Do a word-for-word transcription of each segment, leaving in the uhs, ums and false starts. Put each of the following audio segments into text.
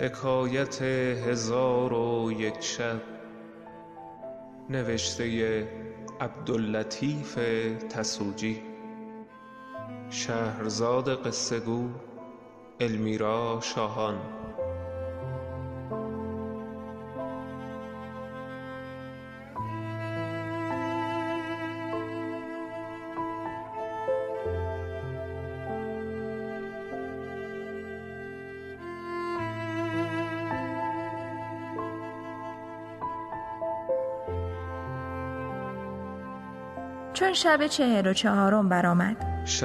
حکایت هزار و یک شب، نوشته عبداللطیف تسوجی. شهرزاد قصه گو المیرا شاهان. چون شب چهل و چهارم برآمد،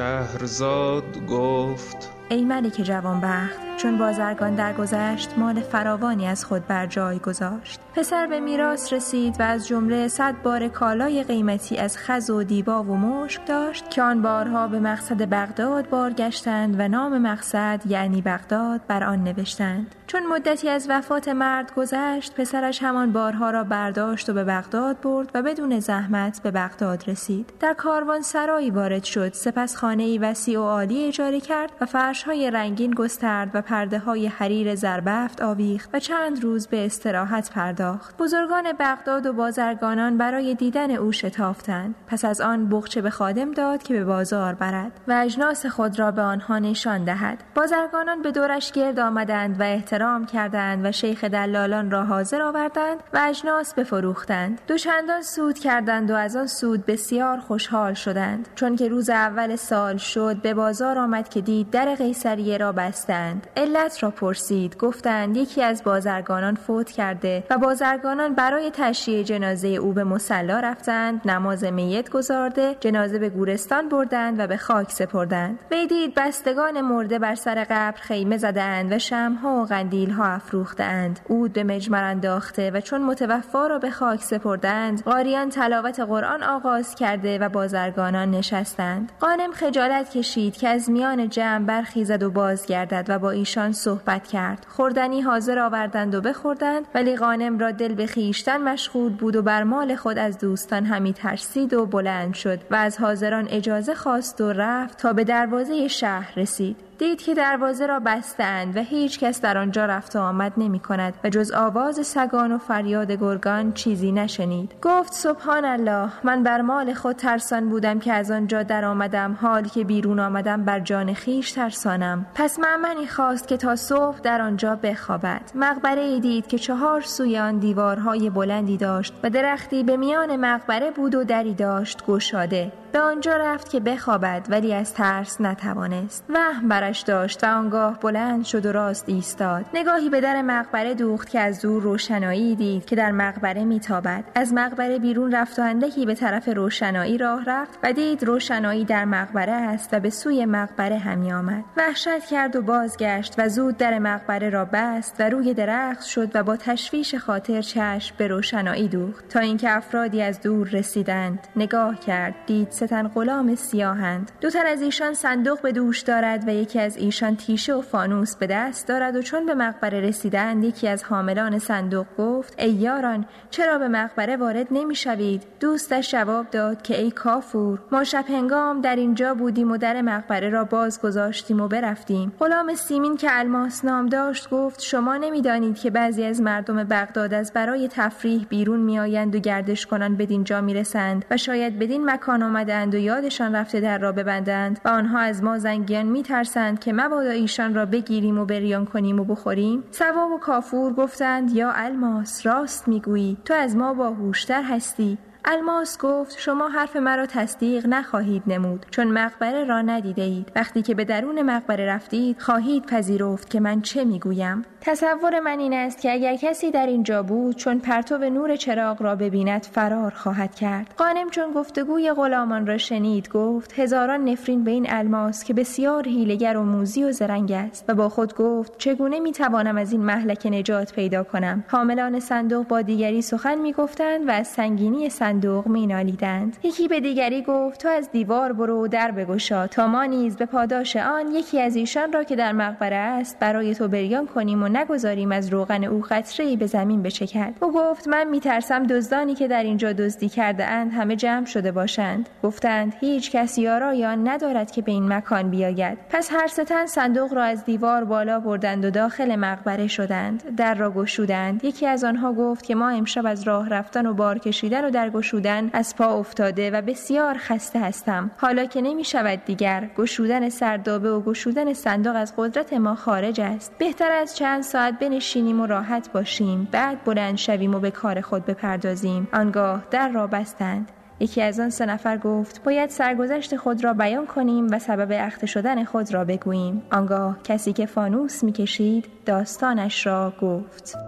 شهرزاد گفت: ای ملک جوانبخت، چون بازرگان درگذشت مال فراوانی از خود بر جای گذاشت. پسر به میراث رسید و از جمله صد بار کالای قیمتی از خز و دیبا و مشک داشت که آن بارها به مقصد بغداد بارگشتند و نام مقصد یعنی بغداد بر آن نوشتند. چون مدتی از وفات مرد گذشت، پسرش همان بارها را برداشت و به بغداد برد و بدون زحمت به بغداد رسید. در کاروان سرایی وارد شد، سپس خانه‌ای وسیع و عالی اجاره کرد و فرش‌های رنگین گسترد و پرده‌های حریر زربفت آویخت و چند روز به استراحت پرداخت. بزرگان بغداد و بازرگانان برای دیدن او شتافتند. پس از آن بقچه به خادم داد که به بازار برد و اجناس خود را به آنها نشان دهد. بازرگانان به دورش گرد آمدند و احترام کردند و شیخ دلالان را حاضر آوردند و اجناس بفروختند. دوچندان سود کردند و از آن سود بسیار خوشحال شدند. چون که روز اول سال شد، به بازار آمد که دید در قیصریه را بستند. علت را پرسید، گفتند یکی از بازرگانان فوت کرده و بازرگانان برای تشییع جنازه او به مصلی رفتند، نماز میت گزارده، جنازه به گورستان بردند و به خاک سپردند. وی دید بستگان مرده بر سر قبر خیمه زدند و شمع‌ها و قندیل‌ها افروختند، عود به مجمر انداخته و چون متوفا را به خاک سپردند، قاریان تلاوت قرآن آغاز کرده و بازرگانان نشستند. غانم خجالت کشید که از میان جمع برخیزد و بازگردد و با ایشان صحبت کرد. خوردنی حاضر آوردند و بخوردند، ولی غانم را دل به خویشتن مشغول بود و بر مال خود از دوستان همی ترسید و بلند شد و از حاضران اجازه خواست و رفت تا به دروازه شهر رسید. دید که دروازه را بستند و هیچ کس در آنجا رفت و آمد نمی کند و جز آواز سگان و فریاد گرگان چیزی نشنید. گفت سبحان الله، من بر مال خود ترسان بودم که از آنجا در آمدم، حال که بیرون آمدم بر جان خیش ترسانم. پس مأمنی خواست که تا صبح در آنجا بخوابد. مقبره ای دید که چهار سوی آن دیوارهای بلندی داشت و درختی به میان مقبره بود و دری داشت گشاده. به آنجا رفت که بخوابد، ولی از ترس نتوانست. وهم برش داشت و آنگاه بلند شد و راست ایستاد. نگاهی به در مقبره دوخت که از دور روشنایی دید که در مقبره میتابد. از مقبره بیرون رفت و اندکی به طرف روشنایی راه رفت و دید روشنایی در مقبره است و به سوی مقبره همی آمد. وحشت کرد و بازگشت و زود در مقبره را بست و روی درخت شد و با تشویش خاطر چشم به روشنایی دوخت تا اینکه افرادی از دور رسیدند. نگاه کرد، دید سه تن غلام سیاهند. دو تن از ایشان صندوق به دوش دارد و یکی از ایشان تیشه و فانوس به دست دارد و چون به مقبره رسیدند، یکی از حاملان صندوق گفت: ای یاران، چرا به مقبره وارد نمی شوید؟ دوستش جواب داد که ای کافور، ما شب هنگام در اینجا بودیم و در مقبره را باز گذاشتیم و برفتیم. غلام سیمین که الماس نام داشت گفت: شما نمی دانید که بعضی از مردم بغداد از برای تفریح بیرون می آیند و گردش کنان بدین جا می رسند و شاید بدین مکان آمدند و یادشان رفته در را ببندند و آنها از ما زنگیان می ترسند که مبادا ایشان را بگیریم و بریان کنیم و بخوریم. سواب و کافور گفتند: یا الماس، راست میگویی، تو از ما باهوشتر هستی. الماس گفت: شما حرف مرا تصدیق نخواهید نمود، چون مقبره را ندیده اید. وقتی که به درون مقبره رفتید خواهید پذیرفت که من چه میگویم. تصور من این است که اگر کسی در اینجا بود، چون پرتو نور چراغ را ببیند فرار خواهد کرد. غانم چون گفتگوی غلامان را شنید گفت: هزاران نفرین به این الماس که بسیار حیله‌گر و موذی و زرنگ است. و با خود گفت: چگونه میتوانم از این مهلکه نجات پیدا کنم؟ حاملان صندوق با دیگری سخن میگفتند و از سنگینی صندوق صندوق مینالیدند. یکی به دیگری گفت تو از دیوار برو و در بگشا تا ما نیز به پاداش آن یکی از ایشان را که در مقبره است برای تو بریان کنیم و نگذاریم از روغن او قطره‌ای به زمین بچکد. او گفت من میترسم دزدانی که در اینجا دزدی کرده اند همه جمع شده باشند. گفتند هیچ کسی یارای آن ندارد که به این مکان بیاید. پس هر سه تن صندوق را از دیوار بالا بردند و داخل مقبره شدند. در را گشودند. یکی از آنها گفت که ما امشب از راه رفتن و بار کشیدن و در گشودن از پا افتاده و بسیار خسته هستم. حالا که نمی شود دیگر گشودن سردابه و گشودن صندوق از قدرت ما خارج است. بهتر از چند ساعت بنشینیم و راحت باشیم، بعد بلند شویم و به کار خود بپردازیم. آنگاه در را بستند. یکی از آن سه نفر گفت باید سرگذشت خود را بیان کنیم و سبب اخته شدن خود را بگوییم. آنگاه کسی که فانوس می‌کشید داستانش را گفت.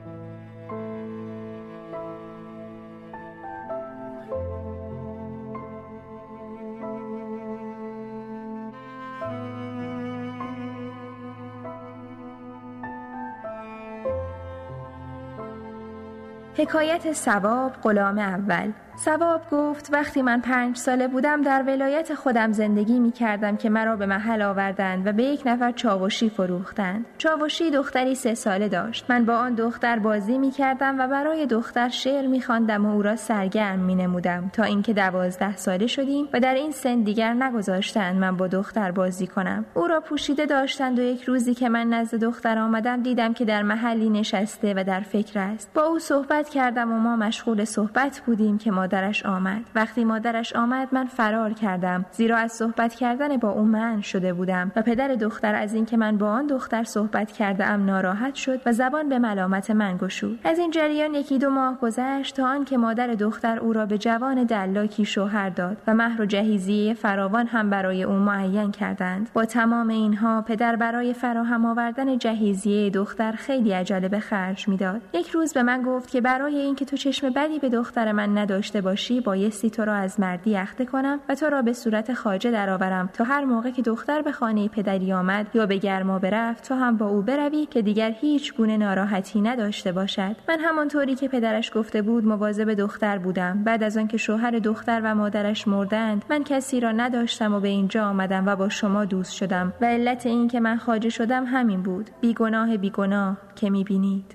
حکایت ثواب غلام اول. ثواب گفت وقتی من پنج ساله بودم در ولایت خودم زندگی می کردم که مرا به محل آوردند و به یک نفر چاوشی فروختند. چاوشی دختری سه ساله داشت. من با آن دختر بازی می کردم و برای دختر شعر می خواندم و او را سرگرم می نمودم تا اینکه دوازده ساله شدیم و در این سن دیگر نگذاشتند من با دختر بازی کنم. او را پوشیده داشتند و یک روزی که من نزد دختر آمدم دیدم که در محلی نشسته و در فکر است. با او صحبت کردم و ما مشغول صحبت بودیم که مادرش آمد. وقتی مادرش آمد من فرار کردم زیرا از صحبت کردن با او منع شده بودم و پدر دختر از این که من با آن دختر صحبت کرده ام ناراحت شد و زبان به ملامت من گشود. از این جریان یکی دو ماه گذشت تا آن که مادر دختر او را به جوان دلاکی شوهر داد و مهر و جهیزیه فراوان هم برای او معین کردند. با تمام اینها پدر برای فراهم آوردن جهیزیه دختر خیلی عجله به خرج میداد. یک روز به من گفت که برای اینکه تو چشم بدی به دختر من نداشته باشی بایستی تو را از مردی اخته کنم و تو را به صورت خواجه درآورم تا هر موقع که دختر به خانه پدری آمد یا به گرما برفت تو هم با او بروی که دیگر هیچ گونه ناراحتی نداشته باشد. من همانطوری که پدرش گفته بود مواظب دختر بودم. بعد از آن که شوهر دختر و مادرش مردند من کسی را نداشتم و به اینجا آمدم و با شما دوست شدم و علت این که من خواجه شدم همین بود. بیگناه بیگناه که میبینید.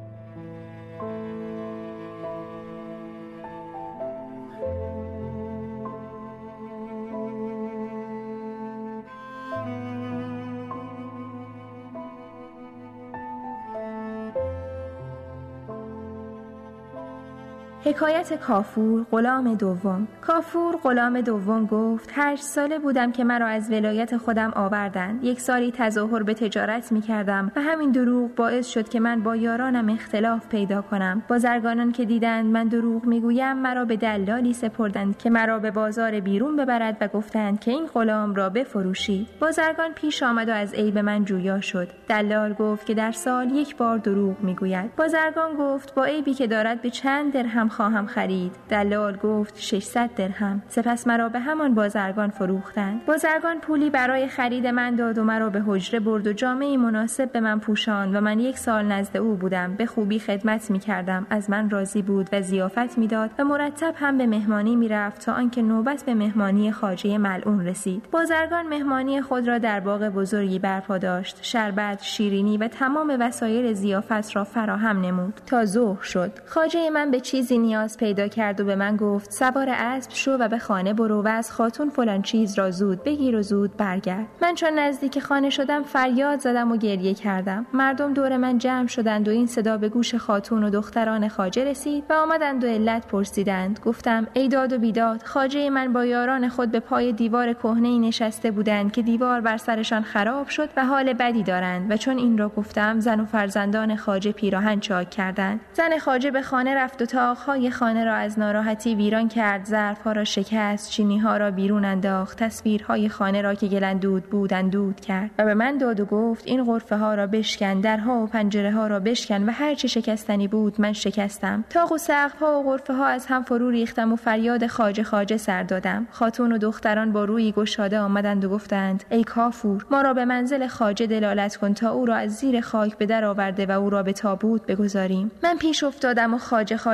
حکایت کافور غلام دوم. کافور غلام دوم گفت هشت ساله بودم که مرا از ولایت خودم آوردند. یک سالی تظاهر به تجارت می کردم و همین دروغ باعث شد که من با یارانم اختلاف پیدا کنم. بازرگانان که دیدند من دروغ می گویم مرا به دلالی سپردند که مرا به بازار بیرون ببرد و گفتند که این غلام را بفروشید. بازرگان پیش آمد و از عیب من جویا شد. دلال گفت که در سال یک بار دروغ می گوید. بازرگان گفت با عیبی که دارد به چند درهم خواهم خرید. دلال گفت ششصد درهم. سپس مرا به همان بازرگان فروختند. بازرگان پولی برای خرید من داد و مرا به حجره برد و جامه‌ای مناسب به من پوشاند و من یک سال نزد او بودم. به خوبی خدمت می کردم. از من راضی بود و ضیافت می داد و مرتب هم به مهمانی می رفت تا آنکه نوبت به مهمانی خواجه ملعون رسید. بازرگان مهمانی خود را در باغ بزرگی برپا داشت. شربت، شیرینی و تمام وسایل ضیافت را فراهم نمود. تا ظهر شد. خواجه من به چیزی نیاز پیدا کرد و به من گفت سوار اسب شو و به خانه برو و از خاتون فلان چیز را زود بگیر و زود برگرد. من چون نزدیک خانه شدم فریاد زدم و گریه کردم. مردم دور من جمع شدند و این صدا به گوش خاتون و دختران خواجه رسید و آمدند و علت پرسیدند. گفتم ای داد و بیداد، خواجه من با یاران خود به پای دیوار کهنه‌ای نشسته بودند که دیوار بر سرشان خراب شد و حال بدی دارند. و چون این را گفتم زن و فرزندان خواجه پیراهن چاک کردند. زن خواجه به خانه رفت و تاق‌های خانه را از ناراحتی ویران کرد، ظرف‌ها را شکست، چینی‌ها را بیرون انداخت، تصویرهای خانه را که گلندود بود اندود کرد و به من داد و گفت این غرفه‌ها را بشکن، درها و پنجره‌ها را بشکن و هر چه شکستنی بود من شکستم. طاق و سقف‌ها و غرفه‌ها از هم فرو ریختم و فریاد خواجه خواجه سر دادم. خاتون و دختران با روی گشاده آمدند و گفتند ای کافور، ما را به منزل خواجه دلالت کن تا او را از زیر خاک به در آورده و او را به تابوت بگذاریم. من پیش افتادم و خواجه خواجه گویان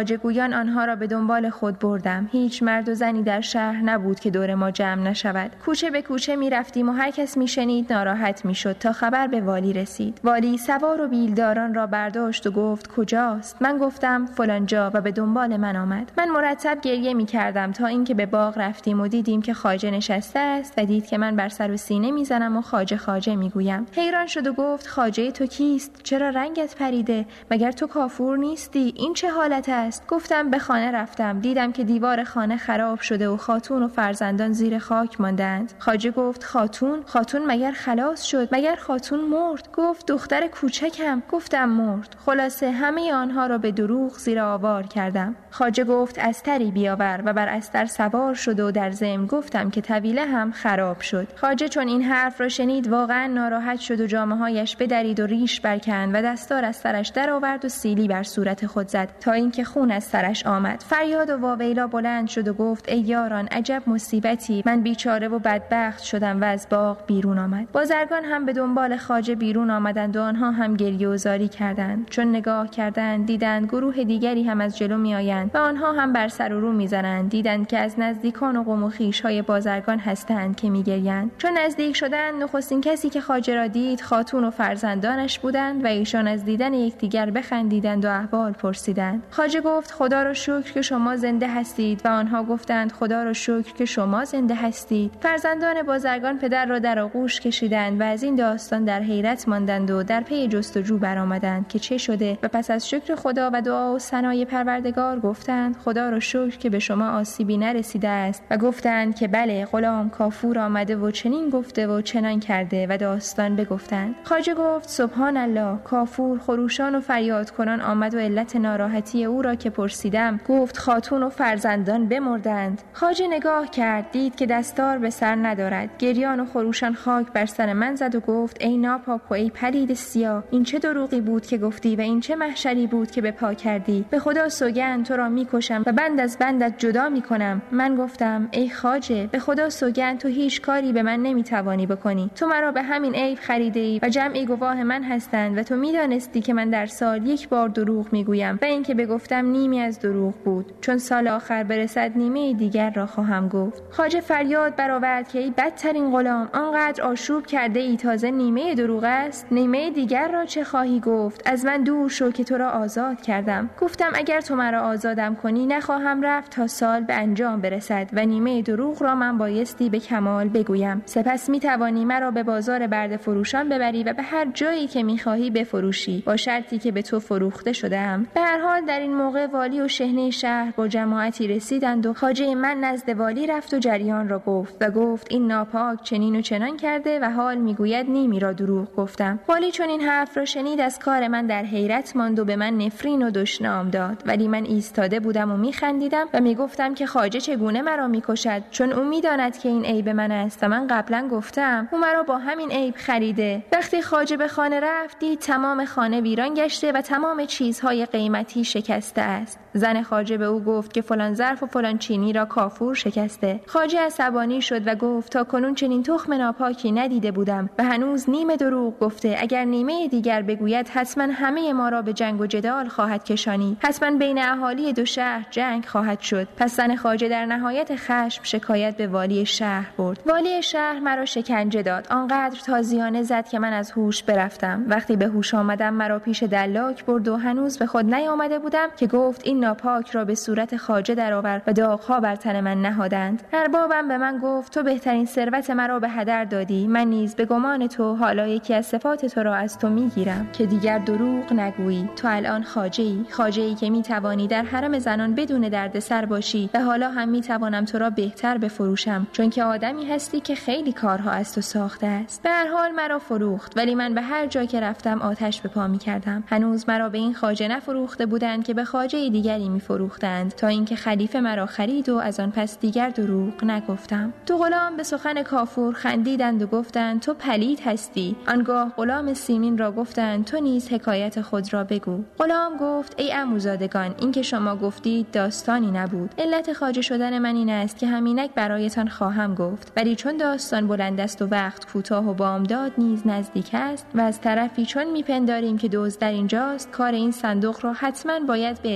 من آنها را به دنبال خود بردم. هیچ مرد و زنی در شهر نبود که دور ما جمع نشود. کوچه به کوچه می رفتیم و هر کس می شنید ناراحت می شد تا خبر به والی رسید. والی سوار و بیلداران را برداشت و گفت کجاست؟ من گفتم فلان جا و به دنبال من آمد. من مرتب گریه می کردم تا اینکه به باغ رفتیم و دیدیم که خواجه نشسته است و دید که من بر سر و سینه می زنم و خواجه خواجه می گویم. حیران شد و گفت خواجه تو کیست؟ چرا رنگت پریده؟ مگر تو کافور نیستی؟ این چه حالت است؟ گفتم به خانه رفتم، دیدم که دیوار خانه خراب شده و خاتون و فرزندان زیر خاک ماندند. خواجه گفت خاتون؟ خاتون مگر خلاص شد؟ مگر خاتون مرد؟ گفت دختر کوچکم. گفتم مرد. خلاصه همه آنها را به دروغ زیر آوار کردم. خواجه گفت استری بیاور و بر استر سوار شد و در ضمن گفتم که طویله هم خراب شد. خواجه چون این حرف را شنید واقعا ناراحت شد و جامه‌هایش بدرید و ریش برکند و دستار از سرش درآورد و سیلی بر صورت خود زد تا اینکه خون از سرش آمد. فریاد و واویلا بلند شد و گفت ای یاران عجب مصیبتی، من بیچاره و بدبخت شدم و از باغ بیرون آمد. بازرگان هم به دنبال خواجه بیرون آمدند و آنها هم گریه و زاری کردند. چون نگاه کردند دیدند گروه دیگری هم از جلو میآیند و آنها هم بر سر و رو میزنند. دیدند که از نزدیکان و قوم و خویش‌های بازرگان هستند که میگریند. چون نزدیک شدند نخستین کسی که خواجه را دید خاتون و فرزندانش بودند و ایشان از دیدن یکدیگر بخندیدند و احوال پرسیدند. خواجه گفت خدا را شکر که شما زنده هستید و آنها گفتند خدا را شکر که شما زنده هستید. فرزندان بازرگان پدر را در آغوش کشیدند و از این داستان در حیرت ماندند و در پی جستجو برآمدند که چه شده و پس از شکر خدا و دعا و ثنای پروردگار گفتند خدا را شکر که به شما آسیبی نرسیده است و گفتند که بله غلام کافور آمده و چنین گفته و چنان کرده و داستان بگفتند. خواجه گفت سبحان الله. کافور خروشان و فریاد کنان آمد و علت ناراحتی او را که پرسیدم گفت خاتون و فرزندان بمردند. خواجه نگاه کرد دید که دستار به سر ندارد. گریان و خروشان خاک بر سر من زد و گفت ای ناپاک و ای پلید سیاه، این چه دروغی بود که گفتی و این چه محشری بود که به پا کردی؟ به خدا سوگند تو را میکشم و بند از بندت جدا میکنم. من گفتم ای خواجه به خدا سوگند تو هیچ کاری به من نمیتوانی بکنی. تو مرا به همین عیب خریده ای و جمعی گواه من هستند و تو میدانستی که من در سال یک بار دروغ میگویم و اینکه بگفتم نیمی از دروغ بود. چون سال آخر برسد نیمه دیگر را خواهم گفت. خواجه فریاد برآورد که ای بدترین غلام، آنقدر آشوب کرده ای تازه نیمه دروغ است؟ نیمه دیگر را چه خواهی گفت؟ از من دور شو که تو را آزاد کردم. گفتم اگر تو مرا آزادم کنی نخواهم رفت تا سال به انجام برسد و نیمه دروغ را من بایستی به کمال بگویم. سپس می توانی مرا به بازار برده فروشان ببری و به هر جایی که می خواهی بفروشی با شرطی که به تو فروخته شدم. به هر حال در این موقع والی و شحنه شهر با جماعتی رسیدند و خواجه من نزد والی رفت و جریان را گفت و گفت این ناپاک چنین و چنان کرده و حال میگوید نیمی را دروغ گفتم. والی چون این حرف را شنید از کار من در حیرت ماند و به من نفرین و دشنام داد، ولی من ایستاده بودم و میخندیدم و میگفتم که خواجه چگونه مرا میکشد چون او میداند که این عیب من است و من قبلا گفتم او مرا با همین عیب خریده. وقتی خواجه به خانه رفت دید تمام خانه ویران گشته و تمام چیزهای قیمتی شکسته است. زن خواجه به او گفت که فلان ظرف و فلان چینی را کافور شکسته. خواجه عصبانی شد و گفت تا کنون چنین تخم ناپاکی ندیده بودم و هنوز نیمه دروغ گفته. اگر نیمه دیگر بگوید حتما همه ما را به جنگ و جدال خواهد کشانی. حتما بین اهالی دو شهر جنگ خواهد شد. پس زن خواجه در نهایت خشم شکایت به والی شهر برد. والی شهر مرا شکنجه داد. آنقدر تازیانه زد که من از هوش برفتم. وقتی به هوش آمدم مرا پیش دلاک برد و هنوز به خود نیامده بودم که گفت این ناپاک را به صورت خواجه درآور و داغ‌ها بر تن من نهادند. اربابم به من گفت تو بهترین ثروت مرا به هدر دادی. من نیز به گمان تو حالا یکی از صفات تو را از تو میگیرم که دیگر دروغ نگویی. تو الان خواجه‌ای، خواجه‌ای که میتوانی در حرم زنان بدون دردسر باشی و حالا هم میتوانم تو را بهتر بفروشم چون که آدمی هستی که خیلی کارها از تو ساخته است. به هر حال مرا فروخت، ولی من به هر جا که رفتم آتش به پا میکردم. هنوز مرا به این خواجه نفروخته بودند که به خواجه دیگری میفروختند تا اینکه خلیفه مرا خرید و از آن پس دیگر دروغ نگفتم. دو غلام به سخن کافور خندیدند و گفتند تو پلید هستی. آنگاه غلام سیمین را گفتند تو نیز حکایت خود را بگو. غلام گفت ای عموزادگان این که شما گفتید داستانی نبود. علت خواجه شدن من این است که همینک برایتان خواهم گفت، ولی چون داستان بلند است و وقت کوتاه و بامداد نیز نزدیک است و از طرفی چون میپنداریم که دزد در اینجاست کار این صندوق را حتما باید به اتمام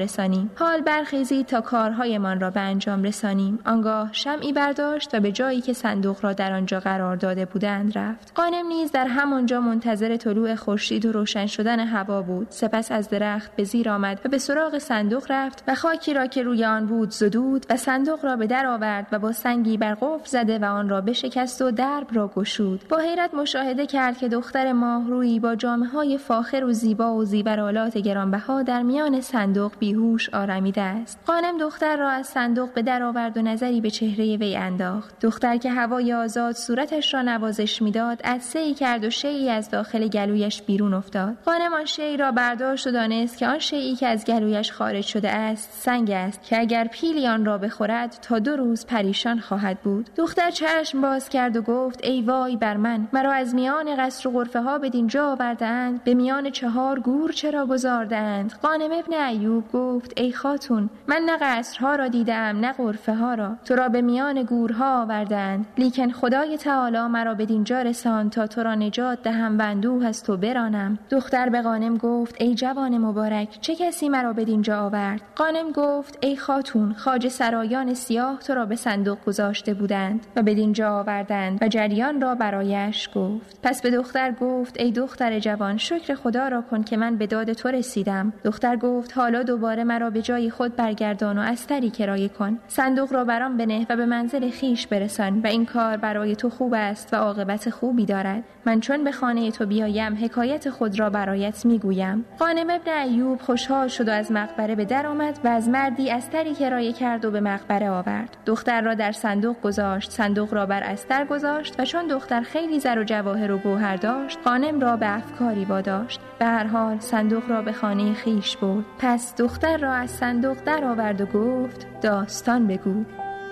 رسانیم. حال برخیزید تا کارهایمان را به انجام رسانیم. آنگاه شمعی برداشت و به جایی که صندوق را در آنجا قرار داده بودند رفت. غانم نیز در همانجا منتظر طلوع خورشید و روشن شدن هوا بود. سپس از درخت به زیر آمد و به سراغ صندوق رفت و خاکی را که روی آن بود زدود و صندوق را به در آورد و با سنگی بر قفل زده و آن را بشکست و درب را گشود. با حیرت مشاهده کرد که دختر ماهرویی با جامه‌های فاخر و زیبا و زیورآلات گرانبها در میان صندوق بیهوش آرمیده است. غانم دختر را از صندوق به در آورد و نظری به چهره وی انداخت. دختر که هوای آزاد صورتش را نوازش می‌داد، عطسه‌ای کرد و شیئی از داخل گلویش بیرون افتاد. غانم آن شیء را برداشت و دانست که آن شیئی که از گلویش خارج شده است سنگ است که اگر پیلی آن را بخورد تا دو روز پریشان خواهد بود. دختر چشم باز کرد و گفت ای وای بر من، مرا از میان قصر و غرفه ها بدین جا آوردند، به میان چهار گور چرا گذاردند؟ غانم ابن ایوب گفت ای خاتون، من نه قصرها را دیدم نه غرفه ها را، تو را به میان گورها آوردند، لیکن خدای تعالی مرا بدین جا رساند تا تو را نجات دهم و اندوه از تو برانم. دختر به غانم گفت ای جوان مبارک، چه کسی مرا بدین جا آورد؟ غانم گفت ای خاتون، خواجه سرایان سیاه تو را به صندوق گذاشته بودند و بدین جا آوردند و جریان را برایش گفت. پس به دختر گفت ای دختر جوان، شکر خدا را کن که من به داد تو رسیدم. دختر گفت حالا دوباره مرا به جای خود برگردان و استری کرایه کن، صندوق را برام بنه و به منزل خیش برسان و این کار برای تو خوب است و عاقبت خوبی دارد. من چون به خانه تو بیایم حکایت خود را برایت میگویم. غانم ابن ایوب خوشحال شد و از مقبره به در آمد و از مردی استری کرایه کرد و به مقبره آورد. دختر را در صندوق گذاشت، صندوق را بر استر گذاشت و چون دختر خیلی زر و جواهر و گوهر داشت، غانم را به افکاری واداشت. به هر حال صندوق را به خانه خیش برد. پس دختر را از صندوق در آورد و گفت داستان بگو.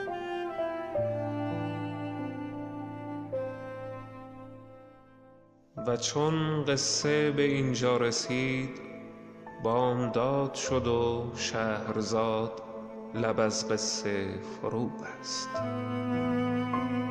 و چون قصه به اینجا رسید، بامداد شد و شهرزاد لب از قصه فرو بست.